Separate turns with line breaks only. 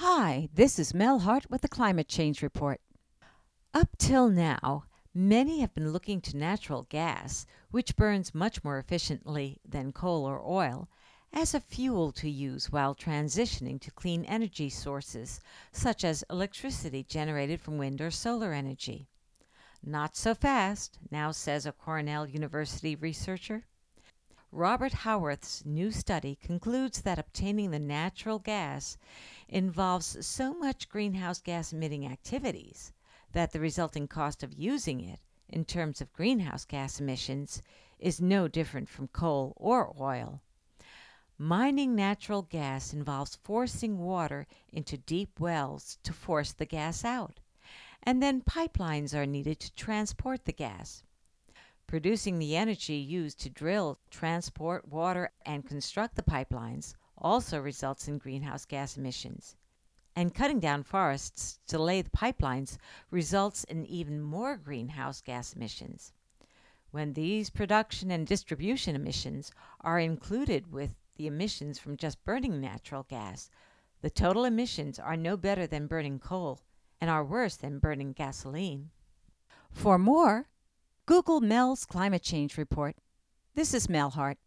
Hi, this is Mel Hart with the Climate Change Report. Up till now, many have been looking to natural gas, which burns much more efficiently than coal or oil, as a fuel to use while transitioning to clean energy sources, such as electricity generated from wind or solar energy. Not so fast, now says a Cornell University researcher. Robert Howarth's new study concludes that obtaining the natural gas involves so much greenhouse gas emitting activities that the resulting cost of using it, in terms of greenhouse gas emissions, is no different from coal or oil. Mining natural gas involves forcing water into deep wells to force the gas out, and then pipelines are needed to transport the gas. Producing the energy used to drill, transport water, and construct the pipelines also results in greenhouse gas emissions. And cutting down forests to lay the pipelines results in even more greenhouse gas emissions. When these production and distribution emissions are included with the emissions from just burning natural gas, the total emissions are no better than burning coal and are worse than burning gasoline. For more, Google Mel's Climate Change Report. This is Mel Hart.